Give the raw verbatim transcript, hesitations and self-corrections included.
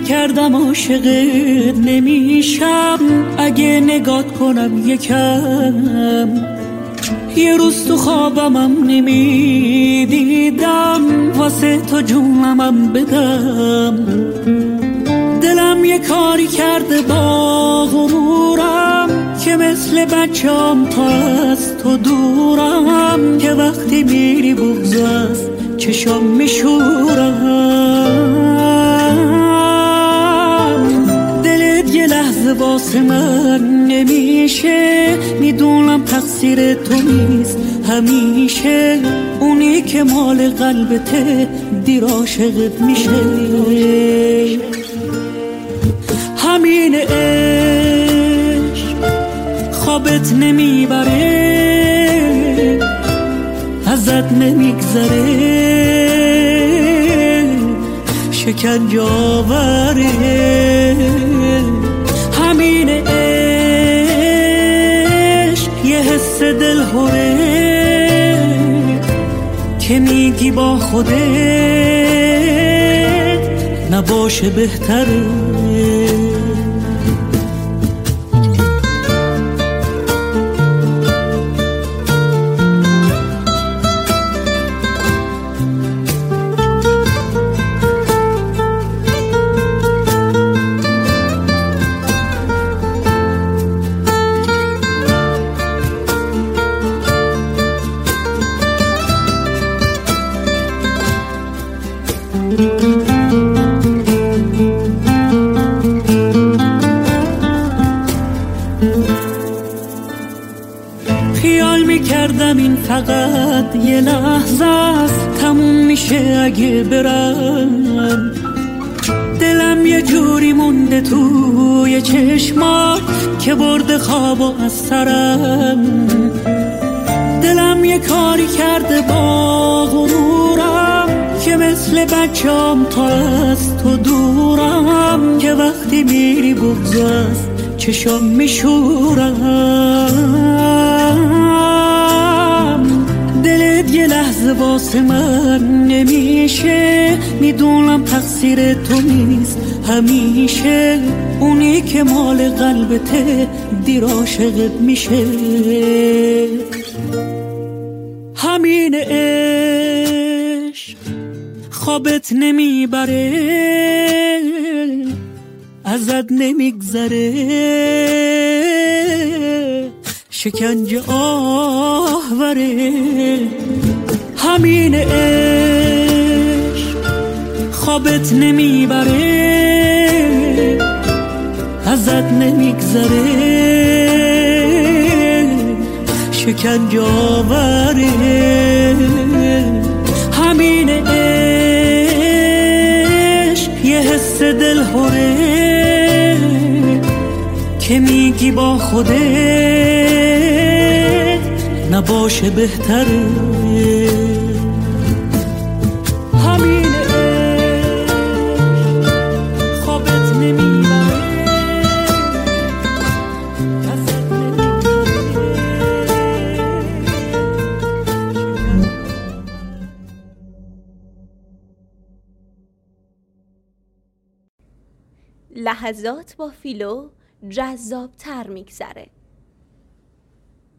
کردم عاشقت نمیشم اگه نگات کنم یکم. یه روز تو خوابمم نمیدیدم واسه تو جونمم بدم. دلم یه کاری کرده با غرورم که مثل بچه‌ام تا از تو دورم، که وقتی میری بغض از چشام میشورم. دلت یه لحظه واسه من نمیشه، میدونم تقصیر تو نیست همیشه. اونی که مال قلبته دیر عاشقت میشه. همین عشق خوابت نمیبره، ازت نمیگذره، شکنجه آوره. همین عشق یه حس دلهوره که میگی با خودت نباشه بهتره. خیال میکردم این فقط یه لحظه است، تموم میشه اگه برم. دلم یه جوری مونده توی چشمات که برده خوابو از سرم. دلم یه کاری کرده با غرورم که مثل بچه‌ام تا از تو دورم، که وقتی میری بغض از چشام میشورم. دلت یه لحظه واسه من نمیشه، میدونم تقصیر تو نیست همیشه. اونی که مال قلبته دیر عاشقت میشه. همین عشق خوابت نمیبره، ازت نمیگذره، شکنجه آوره. همین عشق خوابت نمیبره، ازت نمیگذره، شکنجه آوره. همین عشق یه حس دلهوره که میگی با خودت نباشه بهتره. همین عشق خوابت نمیبره، ازت لحظات با فیلو جذاب تر میگذره.